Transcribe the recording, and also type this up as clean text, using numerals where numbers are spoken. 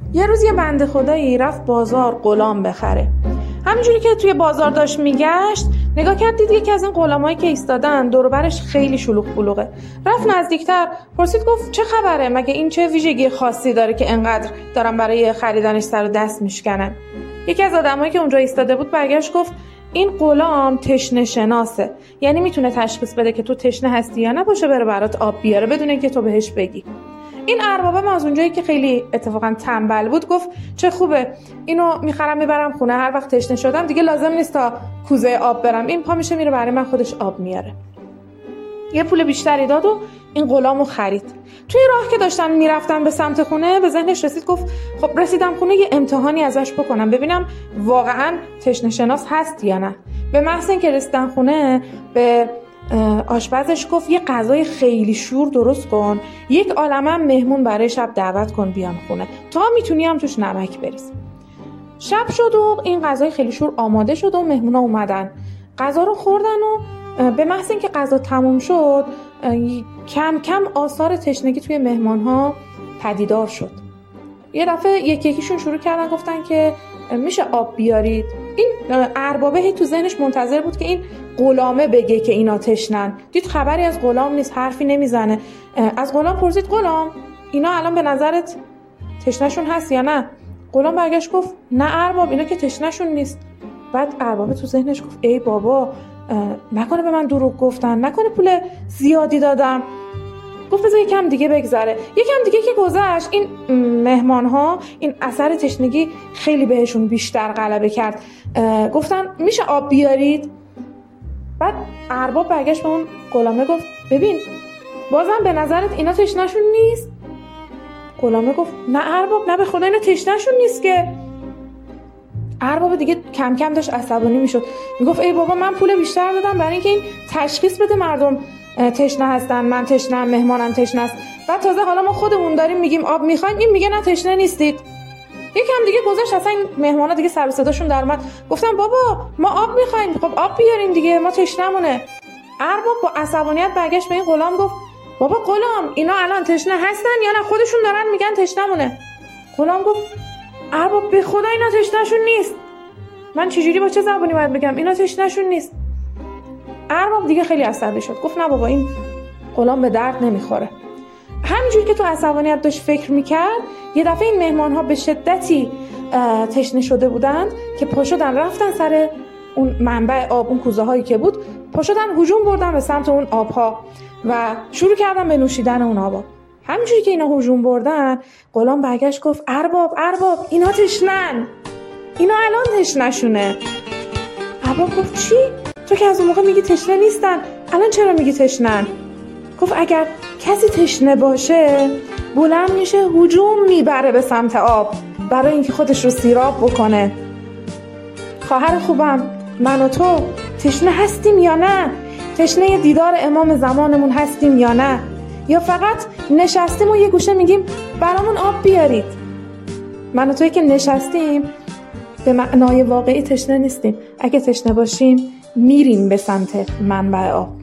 یه روز یه بنده خدایی رفت بازار غلام بخره. همینجوری که توی بازار داشت میگشت نگاه کرد، دید یکی از این غلامایی که ایستادن دور و برش خیلی شلوغ پلوغه. رفت نزدیکتر پرسید، گفت چه خبره؟ مگه این چه ویژگی خاصی داره که انقدر دارن برای خریدنش سر و دست میشکنن؟ یکی از آدمایی که اونجا ایستاده بود برگشت گفت این غلام تشنه شناسه، یعنی میتونه تشخیص بده که تو تشنه هستی یا نه، باشه بره برات آب بیاره بدون اینکه تو بهش بگی. این اربابه از اونجایی که خیلی اتفاقا تنبل بود گفت چه خوبه، اینو میخرم میبرم خونه، هر وقت تشنه شدم دیگه لازم نیست تا کوزه آب برم، این پا میشه میره برای من خودش آب میاره. یه پول بیشتری داد و این غلامو خرید. توی راه که داشتن میرفتن به سمت خونه به ذهنش رسید، گفت خب رسیدم خونه یه امتحانی ازش بکنم ببینم واقعا تشنه شناس هست یا نه. به محض اینکه رسیدن خونه به آشپزش گفت یه غذای خیلی شور درست کن، یک عالمه مهمون برای شب دعوت کن بیان خونه، تا میتونی هم توش نمک بریز. شب شد و این غذای خیلی شور آماده شد و مهمونا اومدن غذا رو خوردن و به محض اینکه غذا تموم شد کم کم آثار تشنگی توی مهمانها پدیدار شد. یه دفعه یکیشون شروع کردن گفتن که میشه آب بیارید. این اربابه تو ذهنش منتظر بود که این غلامه بگه که اینا تشنن، دید خبری از غلام نیست، حرفی نمیزنه. از غلام پرسید غلام اینا الان به نظرت تشنهشون هست یا نه؟ غلام برگشت گفت نه ارباب، اینا که تشنهشون نیست. بعد اربابه تو ذهنش گفت ای بابا، نکنه به من دروغ گفتن، نکنه پول زیادی دادم. گفت بذار یکم دیگه بگذره. یکم دیگه که گذشت این مهمان‌ها این اثر تشنگی خیلی بهشون بیشتر غلبه کرد. گفتن میشه آب بیارید؟ بعد ارباب برگشت به اون غلامه گفت ببین بازم به نظرت اینا تشنهشون نیست؟ غلامه گفت نه ارباب، نه به خدا اینا تشنهشون نیست که. ارباب دیگه کم کم داشت عصبانی میشد، میگفت ای بابا من پول بیشتر دادم برای اینکه این تشخیص بده مردم تشنه هستن، من تشنه، مهمانم تشنه است، بعد تازه حالا ما خودمون داریم میگیم آب میخوایم، این میگه نه تشنه نیستید. یکم دیگه گذشت اصلا این مهمانا دیگه سر و صداشون در اومد، گفتن بابا ما آب میخوایم، خب آب بیارین دیگه، ما تشنمونه. ارباب با عصبانیت برگشت به این غلام گفت بابا غلام اینا الان تشنه هستن یا نه خودشون دارن میگن تشنمونه؟ غلام گفت ارباب به خدا اینا تشنهشون نیست، من چجوری با چه زبانی باید بگم اینا تشنهشون نیست؟ ارباب دیگه خیلی عصبی شد، گفت نه بابا این غلام به درد نمیخوره. همینجوری که تو عصبانیت داشت فکر میکرد یه دفعه این مهمانها به شدتی تشنه شده بودند که پا شدن رفتن سر اون منبع آب، اون کوزه هایی که بود، پا شدن هجوم بردن به سمت اون آبها و شروع کردن به نوشیدن اون آبا. همینجوری که اینا هجوم بردن غلام برگشت گفت ارباب اینا تشنن، اینا الان تشنهشونه. ارباب گفت چی؟ تو که از اون موقع میگی تشنه نیستن، الان چرا میگی تشنن؟ گفت اگر کسی تشنه باشه بلند میشه هجوم میبره به سمت آب برای اینکه خودش رو سیراب بکنه. خواهر خوبم، من و تو تشنه هستیم یا نه؟ تشنه دیدار امام زمانمون هستیم یا نه؟ یا فقط نشستیم و یه گوشه میگیم برامون آب بیارید؟ من و توی که نشستیم به معنای واقعی تشنه نیستیم. اگه تشنه باشیم میریم به سمت منبع آب.